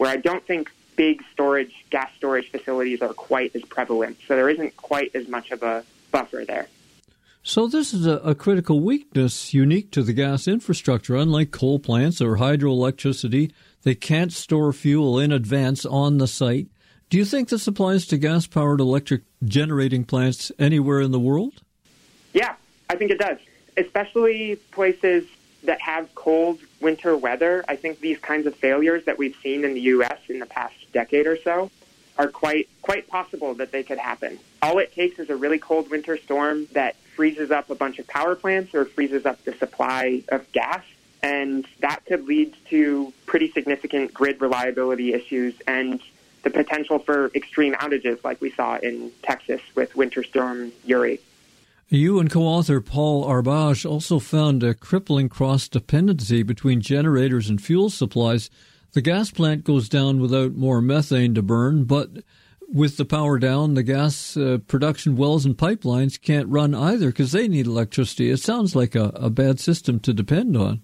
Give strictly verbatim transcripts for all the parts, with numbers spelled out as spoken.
where I don't think big storage, gas storage facilities are quite as prevalent. So there isn't quite as much of a buffer there. So this is a, a critical weakness unique to the gas infrastructure. Unlike coal plants or hydroelectricity, they can't store fuel in advance on the site. Do you think this applies to gas-powered electric generating plants anywhere in the world? Yeah, I think it does, especially places that have cold winter weather. I think these kinds of failures that we've seen in the U S in the past decade or so are quite quite possible that they could happen. All it takes is a really cold winter storm that freezes up a bunch of power plants or freezes up the supply of gas, and that could lead to pretty significant grid reliability issues and the potential for extreme outages like we saw in Texas with Winter Storm Uri. You and co-author Paul Arbage also found a crippling cross-dependency between generators and fuel supplies. The gas plant goes down without more methane to burn, but with the power down, the gas uh, production wells and pipelines can't run either because they need electricity. It sounds like a, a bad system to depend on.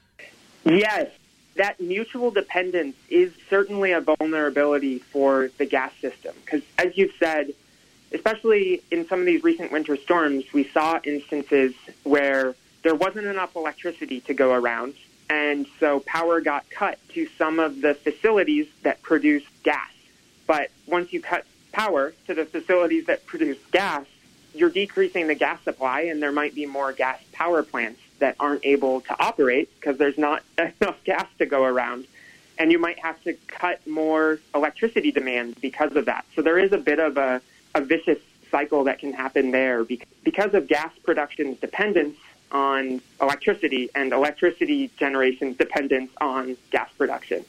Yes, that mutual dependence is certainly a vulnerability for the gas system because, as you've said, especially in some of these recent winter storms, we saw instances where there wasn't enough electricity to go around, and so power got cut to some of the facilities that produce gas. But once you cut power to the facilities that produce gas, you're decreasing the gas supply, and there might be more gas power plants that aren't able to operate because there's not enough gas to go around. And you might have to cut more electricity demand because of that. So there is a bit of a a vicious cycle that can happen there because of gas production's dependence on electricity and electricity generation's dependence on gas production.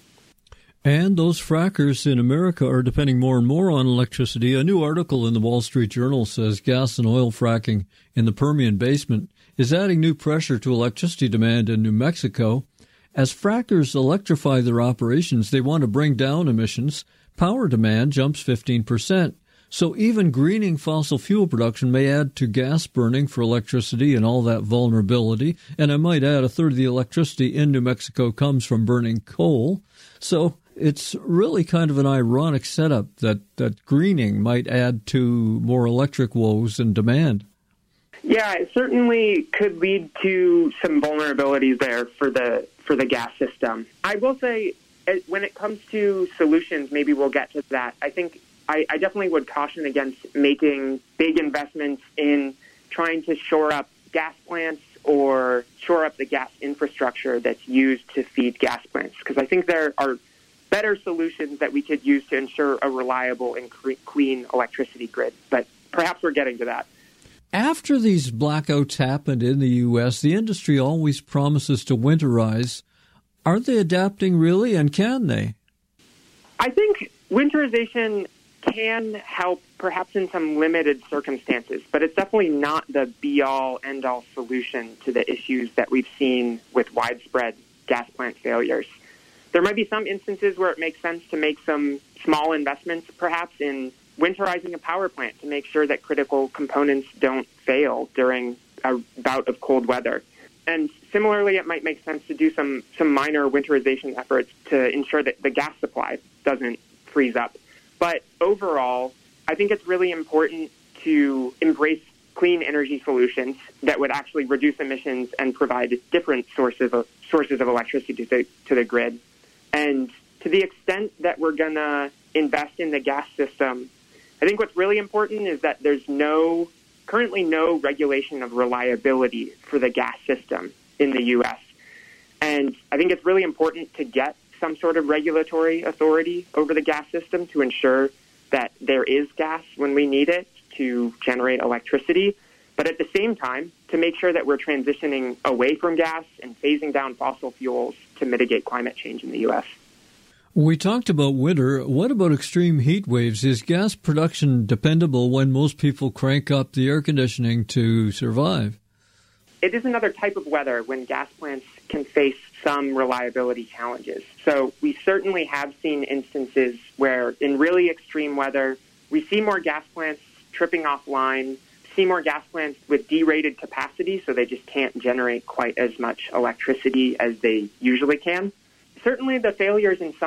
And those frackers in America are depending more and more on electricity. A new article in the Wall Street Journal says gas and oil fracking in the Permian Basin is adding new pressure to electricity demand in New Mexico. As frackers electrify their operations, they want to bring down emissions. Power demand jumps fifteen percent. So even greening fossil fuel production may add to gas burning for electricity and all that vulnerability. And I might add a third of the electricity in New Mexico comes from burning coal. So it's really kind of an ironic setup that, that greening might add to more electric woes and demand. Yeah, it certainly could lead to some vulnerabilities there for the for the gas system. I will say, when it comes to solutions, maybe we'll get to that. I think I, I definitely would caution against making big investments in trying to shore up gas plants or shore up the gas infrastructure that's used to feed gas plants, because I think there are better solutions that we could use to ensure a reliable and clean electricity grid. But perhaps we're getting to that. After these blackouts happened in the U S, the industry always promises to winterize. Are they adapting really, and can they? I think winterization can help perhaps in some limited circumstances, but it's definitely not the be-all, end-all solution to the issues that we've seen with widespread gas plant failures. There might be some instances where it makes sense to make some small investments, perhaps in winterizing a power plant to make sure that critical components don't fail during a bout of cold weather. And similarly, it might make sense to do some, some minor winterization efforts to ensure that the gas supply doesn't freeze up. But overall, I think it's really important to embrace clean energy solutions that would actually reduce emissions and provide different sources of sources of electricity to the, to the grid. And to the extent that we're going to invest in the gas system, I think what's really important is that there's no currently no regulation of reliability for the gas system in the U S. And I think it's really important to get some sort of regulatory authority over the gas system to ensure that there is gas when we need it to generate electricity, but at the same time, to make sure that we're transitioning away from gas and phasing down fossil fuels to mitigate climate change in the U S. We talked about winter. What about extreme heat waves? Is gas production dependable when most people crank up the air conditioning to survive? It is another type of weather when gas plants can face some reliability challenges. So we certainly have seen instances where in really extreme weather, we see more gas plants tripping offline, see more gas plants with derated capacity, so they just can't generate quite as much electricity as they usually can. Certainly the failures in summer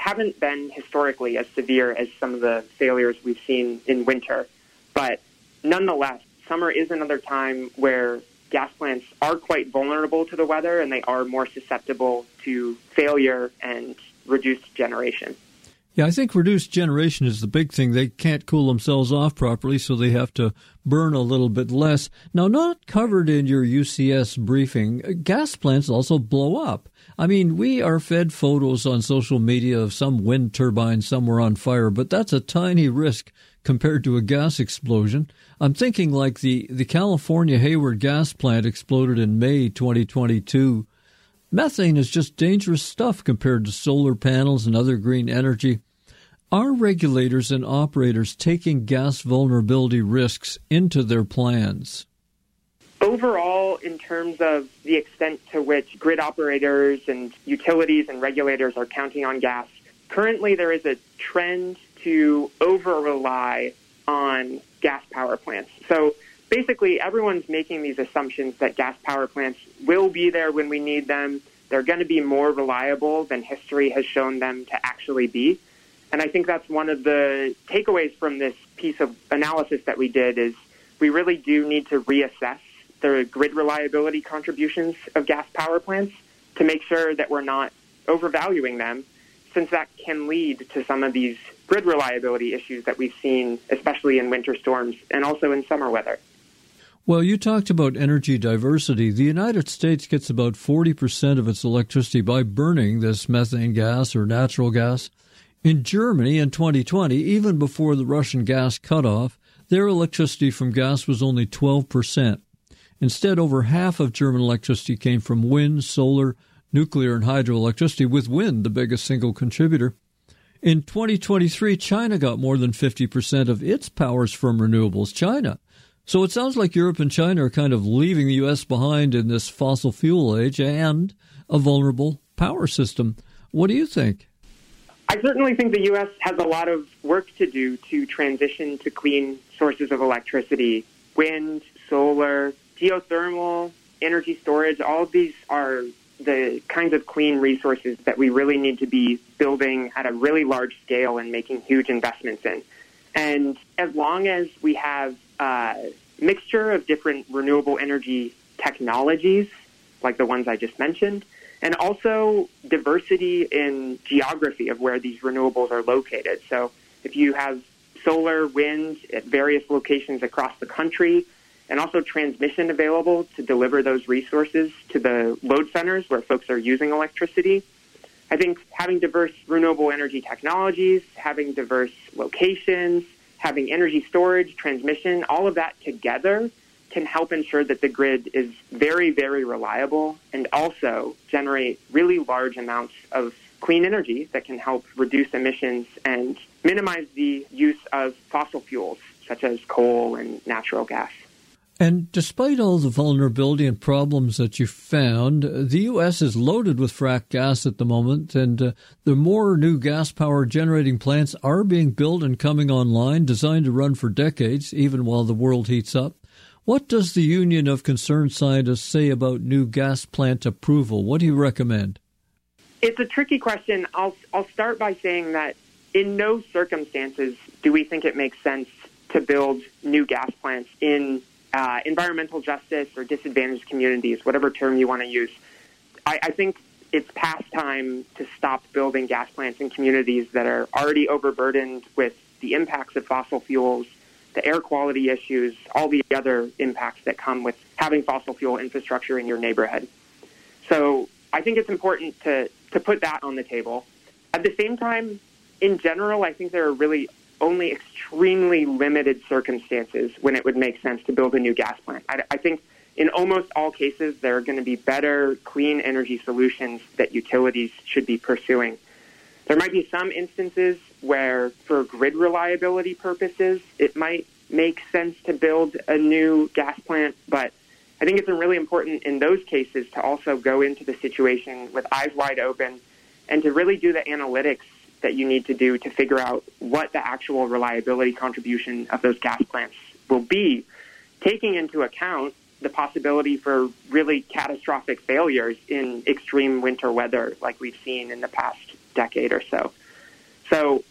haven't been historically as severe as some of the failures we've seen in winter. But nonetheless, summer is another time where gas plants are quite vulnerable to the weather, and they are more susceptible to failure and reduced generation. Yeah, I think reduced generation is the big thing. They can't cool themselves off properly, so they have to burn a little bit less. Now, not covered in your U C S briefing, gas plants also blow up. I mean, we are fed photos on social media of some wind turbine somewhere on fire, but that's a tiny risk compared to a gas explosion. I'm thinking like the, the California Hayward gas plant exploded in May twenty twenty-two. Methane is just dangerous stuff compared to solar panels and other green energy. Are regulators and operators taking gas vulnerability risks into their plans? Overall, in terms of the extent to which grid operators and utilities and regulators are counting on gas, currently there is a trend to over-rely on gas power plants. So basically, everyone's making these assumptions that gas power plants will be there when we need them. They're going to be more reliable than history has shown them to actually be. And I think that's one of the takeaways from this piece of analysis that we did is we really do need to reassess the grid reliability contributions of gas power plants to make sure that we're not overvaluing them, since that can lead to some of these grid reliability issues that we've seen, especially in winter storms and also in summer weather. Well, you talked about energy diversity. The United States gets about forty percent of its electricity by burning this methane gas or natural gas. In Germany in twenty twenty, even before the Russian gas cutoff, their electricity from gas was only twelve percent. Instead, over half of German electricity came from wind, solar, nuclear, and hydroelectricity, with wind the biggest single contributor. In twenty twenty-three, China got more than fifty percent of its powers from renewables. China. So it sounds like Europe and China are kind of leaving the U S behind in this fossil fuel age and a vulnerable power system. What do you think? I certainly think the U S has a lot of work to do to transition to clean sources of electricity. Wind, solar, geothermal, energy storage, all of these are the kinds of clean resources that we really need to be building at a really large scale and making huge investments in. And as long as we have a mixture of different renewable energy technologies, like the ones I just mentioned, and also diversity in geography of where these renewables are located. So if you have solar, wind at various locations across the country, and also transmission available to deliver those resources to the load centers where folks are using electricity, I think having diverse renewable energy technologies, having diverse locations, having energy storage, transmission, all of that together can help ensure that the grid is very, very reliable and also generate really large amounts of clean energy that can help reduce emissions and minimize the use of fossil fuels such as coal and natural gas. And despite all the vulnerability and problems that you found, the U S is loaded with frack gas at the moment, and uh, the more new gas-powered generating plants are being built and coming online, designed to run for decades, even while the world heats up. What does the Union of Concerned Scientists say about new gas plant approval? What do you recommend? It's a tricky question. I'll, I'll start by saying that in no circumstances do we think it makes sense to build new gas plants in Uh, environmental justice or disadvantaged communities, whatever term you want to use. I, I think it's past time to stop building gas plants in communities that are already overburdened with the impacts of fossil fuels, the air quality issues, all the other impacts that come with having fossil fuel infrastructure in your neighborhood. So I think it's important to, to put that on the table. At the same time, in general, I think there are really only extremely limited circumstances when it would make sense to build a new gas plant. I, I think in almost all cases, there are going to be better clean energy solutions that utilities should be pursuing. There might be some instances where, for grid reliability purposes, it might make sense to build a new gas plant, but I think it's really important in those cases to also go into the situation with eyes wide open and to really do the analytics that you need to do to figure out what the actual reliability contribution of those gas plants will be, taking into account the possibility for really catastrophic failures in extreme winter weather like we've seen in the past decade or so.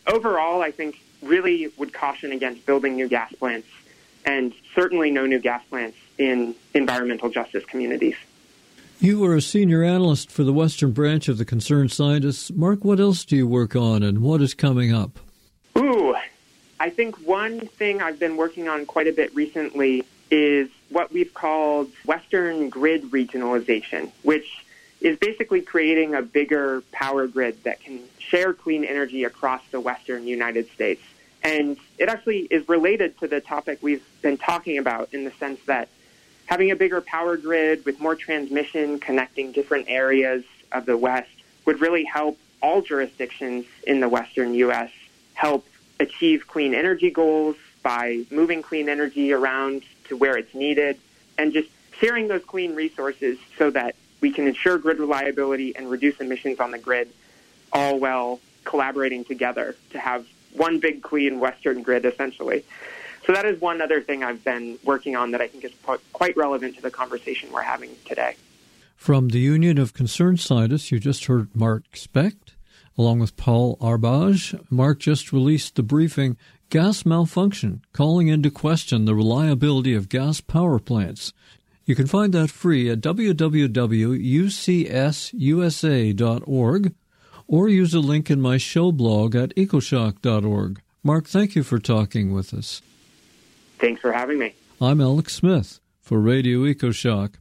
overall, I think really would caution against building new gas plants, and certainly no new gas plants in environmental justice communities. You are a senior analyst for the Western branch of the Concerned Scientists. Mark, what else do you work on, and what is coming up? Ooh, I think one thing I've been working on quite a bit recently is what we've called Western grid regionalization, which is basically creating a bigger power grid that can share clean energy across the Western United States. And it actually is related to the topic we've been talking about, in the sense that having a bigger power grid with more transmission connecting different areas of the West would really help all jurisdictions in the Western U S help achieve clean energy goals by moving clean energy around to where it's needed, and just sharing those clean resources so that we can ensure grid reliability and reduce emissions on the grid, all while collaborating together to have one big clean Western grid, essentially. So that is one other thing I've been working on that I think is quite relevant to the conversation we're having today. From the Union of Concerned Scientists, you just heard Mark Specht, along with Paul Arbage. Mark just released the briefing, Gas Malfunction, Calling into Question the Reliability of Gas Power Plants. You can find that free at w w w dot u c s u s a dot org or use a link in my show blog at ecoshock dot org. Mark, thank you for talking with us. Thanks for having me. I'm Alex Smith for Radio EcoShock.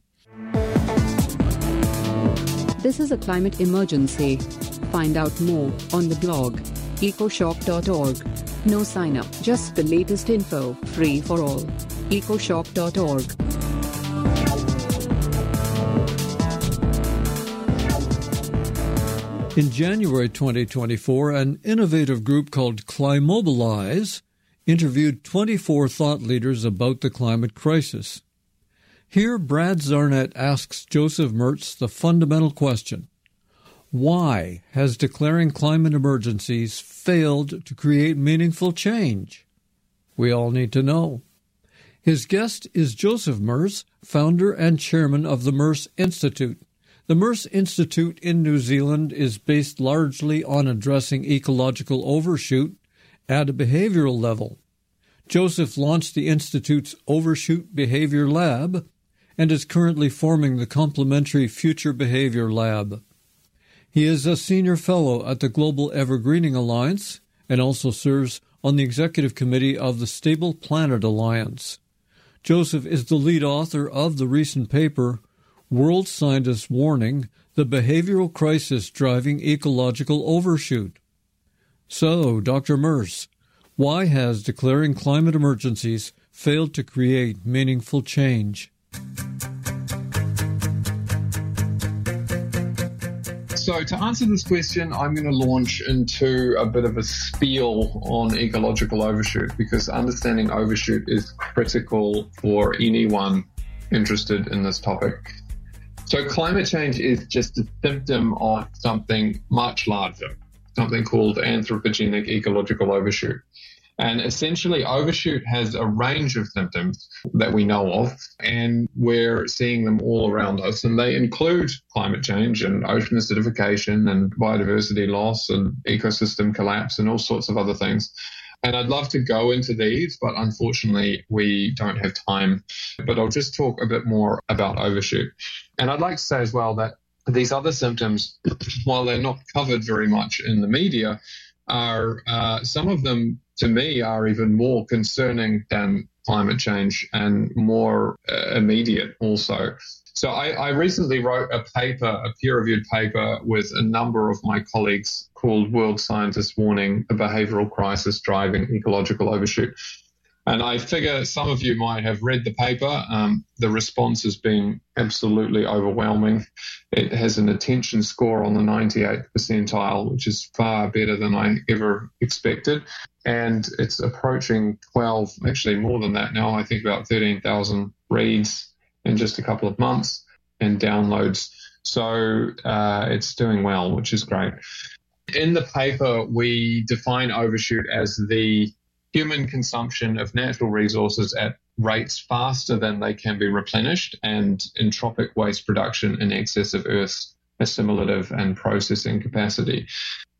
This is a climate emergency. Find out more on the blog, ecoshock dot org. No sign up, just the latest info, free for all. ecoshock dot org. In January twenty twenty-four, an innovative group called Climobilize interviewed twenty-four thought leaders about the climate crisis. Here, Brad Zarnett asks Joseph Merz the fundamental question: why has declaring climate emergencies failed to create meaningful change? We all need to know. His guest is Joseph Merz, founder and chairman of the Merz Institute. The Merz Institute in New Zealand is based largely on addressing ecological overshoot at a behavioral level. Joseph launched the Institute's Overshoot Behavior Lab and is currently forming the complementary Future Behavior Lab. He is a senior fellow at the Global Evergreening Alliance and also serves on the executive committee of the Stable Planet Alliance. Joseph is the lead author of the recent paper, World Scientists Warning, the Behavioral Crisis Driving Ecological Overshoot. So, Doctor Merz, why has declaring climate emergencies failed to create meaningful change? So to answer this question, I'm going to launch into a bit of a spiel on ecological overshoot, because understanding overshoot is critical for anyone interested in this topic. So climate change is just a symptom of something much larger, something called anthropogenic ecological overshoot. And essentially, overshoot has a range of symptoms that we know of, and we're seeing them all around us. And they include climate change and ocean acidification and biodiversity loss and ecosystem collapse and all sorts of other things. And I'd love to go into these, but unfortunately, we don't have time. But I'll just talk a bit more about overshoot. And I'd like to say as well that these other symptoms, while they're not covered very much in the media, are uh, some of them, to me, are even more concerning than climate change and more uh, immediate also. So I, I recently wrote a paper, a peer-reviewed paper with a number of my colleagues called World Scientists Warning, a Behavioral Crisis Driving Ecological Overshoot. And I figure some of you might have read the paper. Um, the response has been absolutely overwhelming. It has an attention score on the ninety-eighth percentile, which is far better than I ever expected. And it's approaching twelve, actually more than that now, I think about thirteen thousand reads in just a couple of months and downloads. So uh, it's doing well, which is great. In the paper, we define overshoot as the human consumption of natural resources at rates faster than they can be replenished and entropic waste production in excess of Earth's assimilative and processing capacity.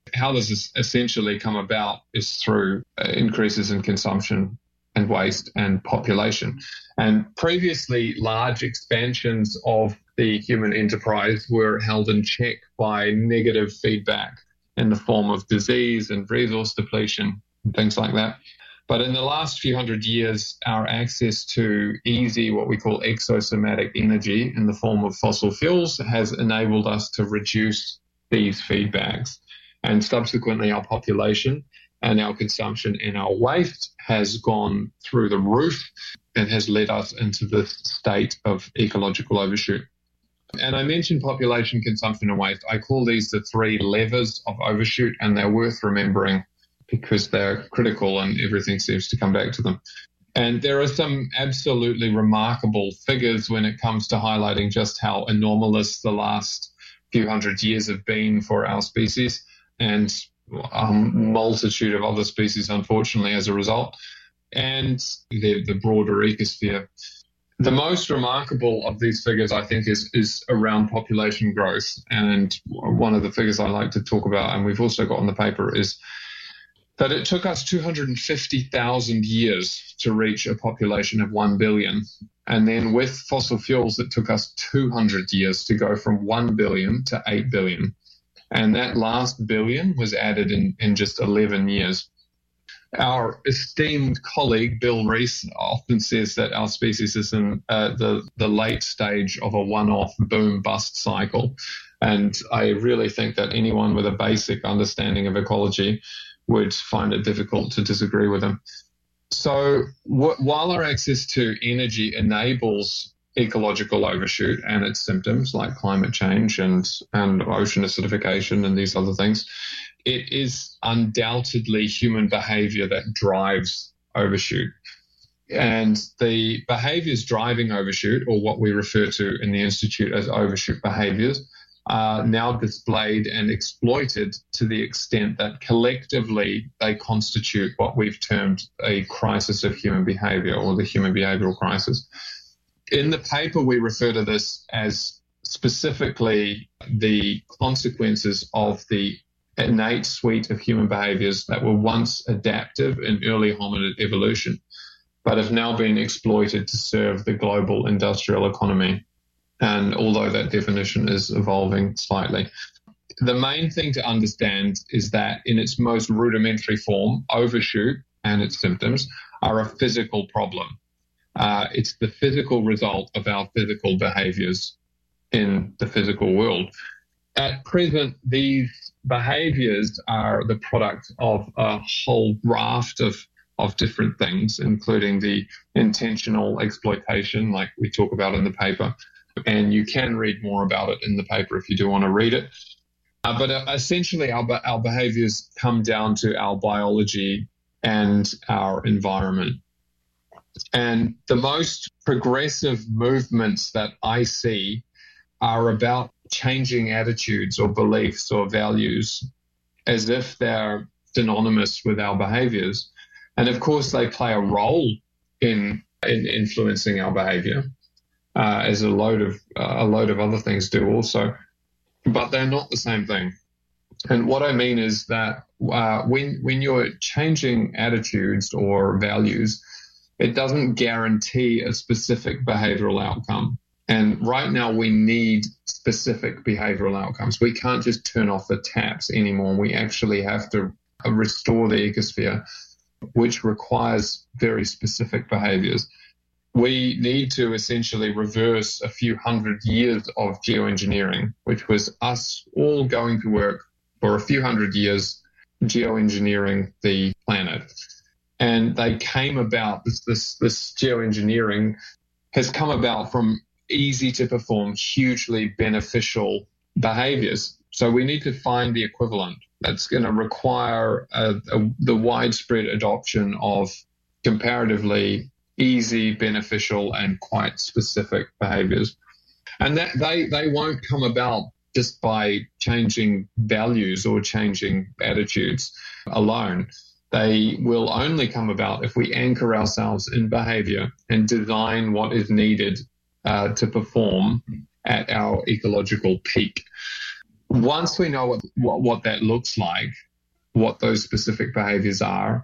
how does this essentially come about is through increases in consumption and waste and population. And previously, large expansions of the human enterprise were held in check by negative feedback in the form of disease and resource depletion and things like that. But in the last few hundred years, our access to easy, what we call exosomatic energy in the form of fossil fuels has enabled us to reduce these feedbacks. And subsequently, our population and our consumption and our waste has gone through the roof and has led us into this state of ecological overshoot. And I mentioned population, consumption, and waste. I call these the three levers of overshoot, and they're worth remembering because they're critical and everything seems to come back to them. And there are some absolutely remarkable figures when it comes to highlighting just how anomalous the last few hundred years have been for our species and a multitude of other species, unfortunately, as a result, and the, the broader ecosphere. The most remarkable of these figures, I think, is, is around population growth. And one of the figures I like to talk about, and we've also got on the paper, is that it took us two hundred fifty thousand years to reach a population of one billion. And then with fossil fuels, it took us two hundred years to go from one billion to eight billion. And that last billion was added in, in just eleven years. Our esteemed colleague, Bill Rees, often says that our species is in uh, the, the late stage of a one-off boom-bust cycle. And I really think that anyone with a basic understanding of ecology would find it difficult to disagree with him. So w- while our access to energy enables ecological overshoot and its symptoms like climate change and, and ocean acidification and these other things, it is undoubtedly human behavior that drives overshoot. And the behaviors driving overshoot, or what we refer to in the Institute as overshoot behaviors, are now displayed and exploited to the extent that collectively they constitute what we've termed a crisis of human behavior, or the human behavioral crisis. In the paper, we refer to this as specifically the consequences of the innate suite of human behaviors that were once adaptive in early hominid evolution, but have now been exploited to serve the global industrial economy. And although that definition is evolving slightly, the main thing to understand is that in its most rudimentary form, overshoot and its symptoms are a physical problem. Uh, it's the physical result of our physical behaviors in the physical world. At present, these behaviors are the product of a whole raft of, of different things, including the intentional exploitation, like we talk about in the paper. And you can read more about it in the paper if you do want to read it. Uh, but uh, essentially, our, our behaviors come down to our biology and our environment. And the most progressive movements that I see are about changing attitudes or beliefs or values as if they're synonymous with our behaviors. And of course, they play a role in, in influencing our behavior, uh, as a load of uh, a load of other things do also. But they're not the same thing. And what I mean is that uh, when when you're changing attitudes or values, it doesn't guarantee a specific behavioral outcome. And right now we need specific behavioral outcomes. We can't just turn off the taps anymore. We actually have to restore the ecosphere, which requires very specific behaviors. We need to essentially reverse a few hundred years of geoengineering, which was us all going to work for a few hundred years geoengineering the planet. And they came about, this, this, this geoengineering has come about from easy to perform, hugely beneficial behaviors. So we need to find the equivalent. That's going to require a, a, the widespread adoption of comparatively easy, beneficial, and quite specific behaviors. And that they, they won't come about just by changing values or changing attitudes alone. They will only come about if we anchor ourselves in behavior and design what is needed uh, to perform at our ecological peak. once we know what, what, what that looks like, what those specific behaviors are,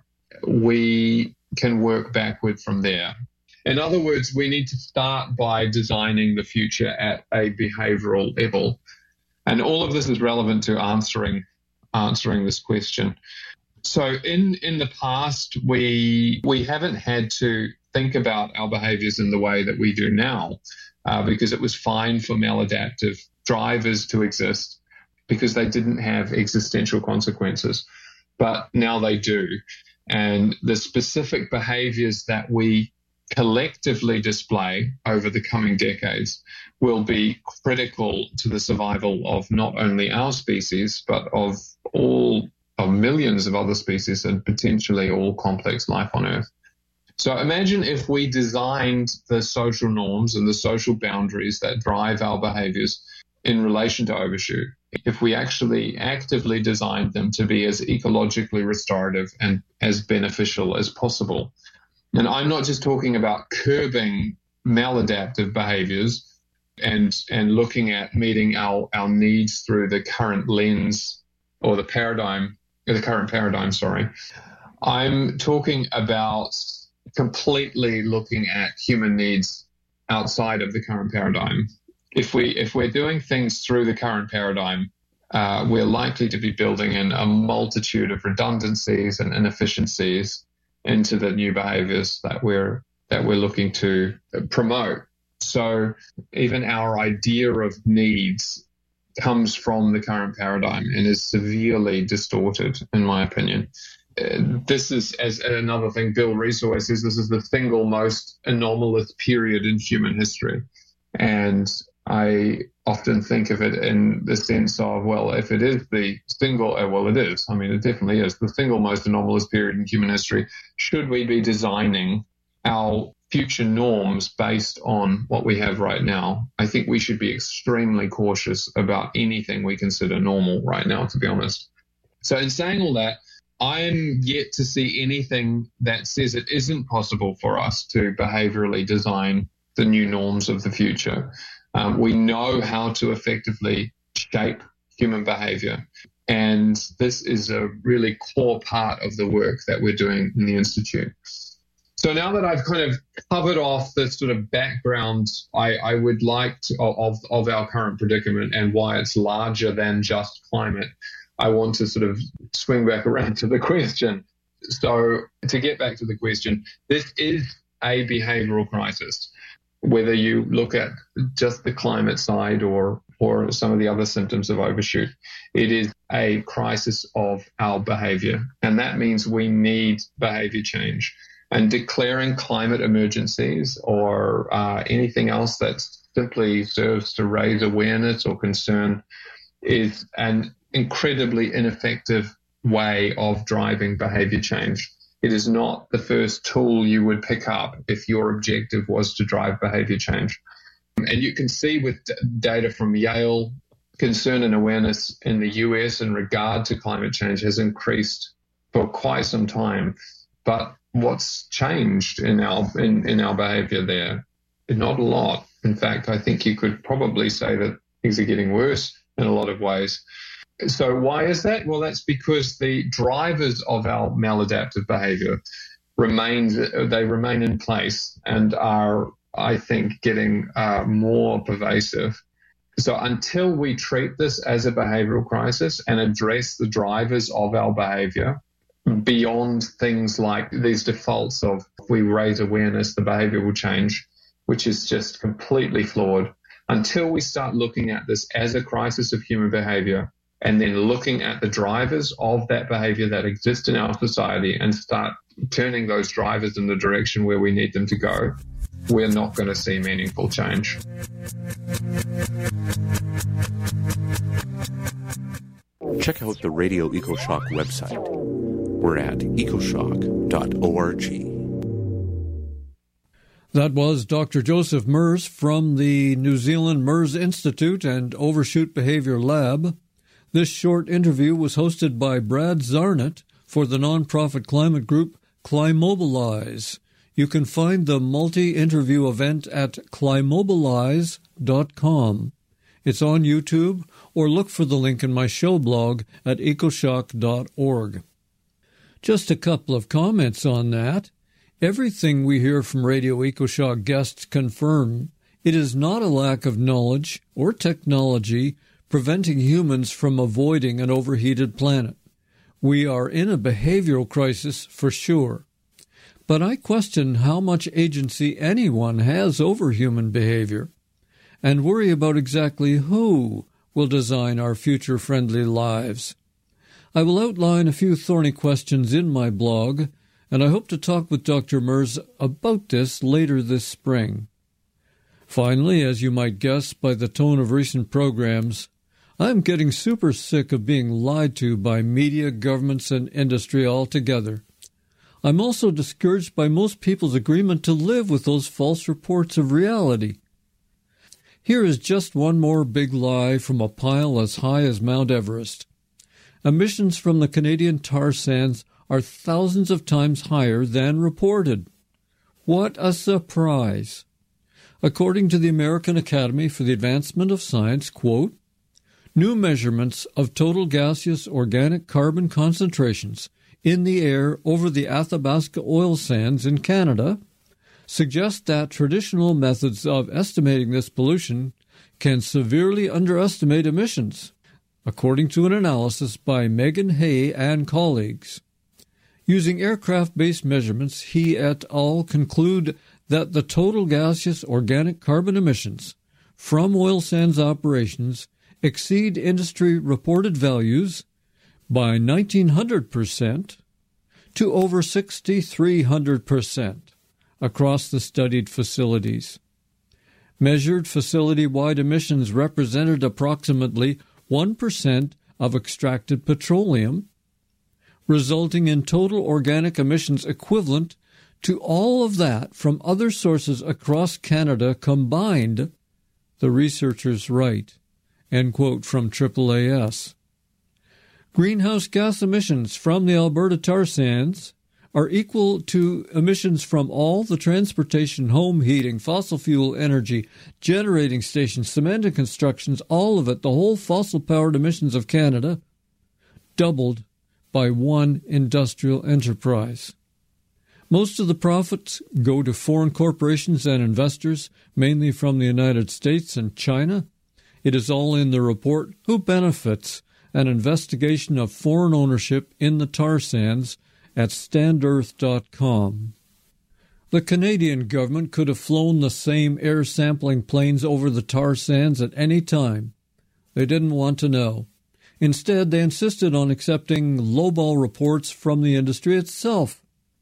we can work backward from there. In other words, we need to start by designing the future at a behavioral level. And all of this is relevant to answering answering this question. So in, in the past, we we haven't had to think about our behaviors in the way that we do now, uh, because it was fine for maladaptive drivers to exist because they didn't have existential consequences. But now they do. And the specific behaviors that we collectively display over the coming decades will be critical to the survival of not only our species, but of all of millions of other species and potentially all complex life on Earth. So imagine if we designed the social norms and the social boundaries that drive our behaviors in relation to overshoot, if we actually actively designed them to be as ecologically restorative and as beneficial as possible. And I'm not just talking about curbing maladaptive behaviors and and looking at meeting our, our needs through the current lens or the paradigm, the current paradigm, sorry. I'm talking about completely looking at human needs outside of the current paradigm. If we if we're doing things through the current paradigm, uh, we're likely to be building in a multitude of redundancies and inefficiencies into the new behaviors that we're that we're looking to promote. So even our idea of needs comes from the current paradigm and is severely distorted, in my opinion. Uh, this is, as another thing Bill Rees always says, this is the single most anomalous period in human history. And I often think of it in the sense of, well, if it is the single, uh, well, it is. I mean, it definitely is the single most anomalous period in human history. Should we be designing our future norms based on what we have right now? I think we should be extremely cautious about anything we consider normal right now, to be honest. So in saying all that, I'm yet to see anything that says it isn't possible for us to behaviorally design the new norms of the future. Um, we know how to effectively shape human behavior. And this is a really core part of the work that we're doing in the Institute. So now that I've kind of covered off the sort of background, I, I would like to, of, of our current predicament and why it's larger than just climate, I want to sort of swing back around to the question. So to get back to the question, this is a behavioral crisis. Whether you look at just the climate side or or some of the other symptoms of overshoot, it is a crisis of our behavior. And that means we need behavior change. And declaring climate emergencies or uh, anything else that simply serves to raise awareness or concern is an incredibly ineffective way of driving behavior change. It is not the first tool you would pick up if your objective was to drive behavior change. And you can see with d- data from Yale, concern and awareness in the U S in regard to climate change has increased for quite some time. But what's changed in our in, in our behavior there? Not a lot. In fact, I think you could probably say that things are getting worse in a lot of ways. So why is that? Well, that's because the drivers of our maladaptive behavior remain, they remain in place and are, I think, getting uh, more pervasive. So until we treat this as a behavioral crisis and address the drivers of our behavior beyond things like these defaults of if we raise awareness, the behavior will change, which is just completely flawed. Until we start looking at this as a crisis of human behavior, and then looking at the drivers of that behavior that exist in our society and start turning those drivers in the direction where we need them to go, we're not going to see meaningful change. Check out the Radio EcoShock website. We're at ecoshock dot org. That was Doctor Joseph Merz from the New Zealand Merz Institute and Overshoot Behavior Lab. This short interview was hosted by Brad Zarnett for the nonprofit climate group Climobilize. You can find the multi-interview event at climobilize dot com. It's on YouTube, or look for the link in my show blog at ecoshock dot org. Just a couple of comments on that. Everything we hear from Radio EcoShock guests confirm it is not a lack of knowledge or technology preventing humans from avoiding an overheated planet. We are in a behavioral crisis for sure. But I question how much agency anyone has over human behavior, and worry about exactly who will design our future-friendly lives. I will outline a few thorny questions in my blog, and I hope to talk with Doctor Merz about this later this spring. Finally, as you might guess by the tone of recent programs, I'm getting super sick of being lied to by media, governments, and industry altogether. I'm also discouraged by most people's agreement to live with those false reports of reality. Here is just one more big lie from a pile as high as Mount Everest. Emissions from the Canadian tar sands are thousands of times higher than reported. What a surprise! According to the American Academy for the Advancement of Science, quote, new measurements of total gaseous organic carbon concentrations in the air over the Athabasca oil sands in Canada suggest that traditional methods of estimating this pollution can severely underestimate emissions, according to an analysis by Megan Hay and colleagues. Using aircraft-based measurements, he et al. Conclude that the total gaseous organic carbon emissions from oil sands operations exceed industry-reported values by nineteen hundred percent to over six thousand three hundred percent across the studied facilities. Measured facility-wide emissions represented approximately one percent of extracted petroleum, resulting in total organic emissions equivalent to all of that from other sources across Canada combined, the researchers write, end quote from triple A S. Greenhouse gas emissions from the Alberta tar sands are equal to emissions from all the transportation, home heating, fossil fuel energy, generating stations, cement and constructions, all of it, the whole fossil-powered emissions of Canada, doubled by one industrial enterprise. Most of the profits go to foreign corporations and investors, mainly from the United States and China. It is all in the report, Who Benefits? An investigation of foreign ownership in the tar sands at stand earth dot com. The Canadian government could have flown the same air sampling planes over the tar sands at any time. They didn't want to know. Instead, they insisted on accepting lowball reports from the industry itself.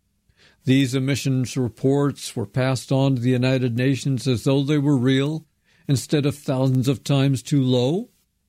These emissions reports were passed on to the United Nations as though they were real, instead of thousands of times too low.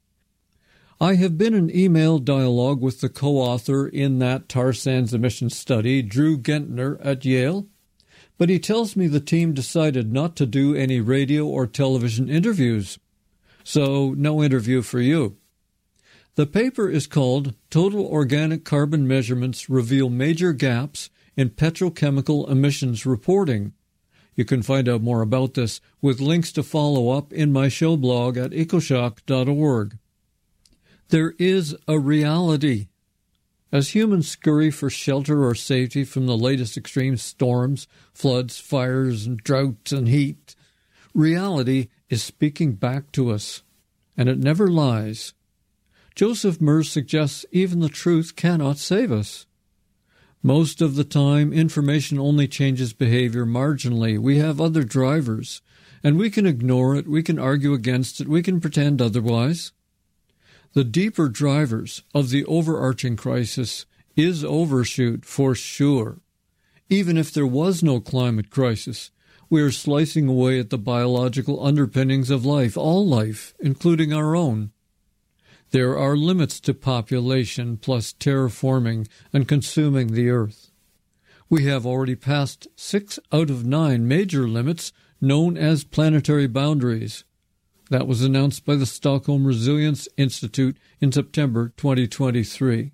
I have been in email dialogue with the co-author in that tar sands emissions study, Drew Gentner at Yale, but he tells me the team decided not to do any radio or television interviews. So, no interview for you. The paper is called Total Organic Carbon Measurements Reveal Major Gaps in Petrochemical Emissions Reporting. You can find out more about this with links to follow up in my show blog at ecoshock dot org. There is a reality. As humans scurry for shelter or safety from the latest extreme storms, floods, fires, and droughts and heat, reality is speaking back to us, and it never lies. Joseph Merz suggests even the truth cannot save us. Most of the time, information only changes behavior marginally. We have other drivers, and we can ignore it, we can argue against it, we can pretend otherwise. The deeper drivers of the overarching crisis is overshoot for sure. Even if there was no climate crisis, we are slicing away at the biological underpinnings of life, all life, including our own. There are limits to population plus terraforming and consuming the earth. We have already passed six out of nine major limits known as planetary boundaries. That was announced by the Stockholm Resilience Institute in September twenty twenty-three.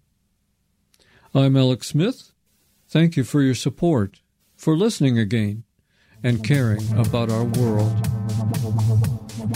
I'm Alex Smith. Thank you for your support, for listening again, and caring about our world.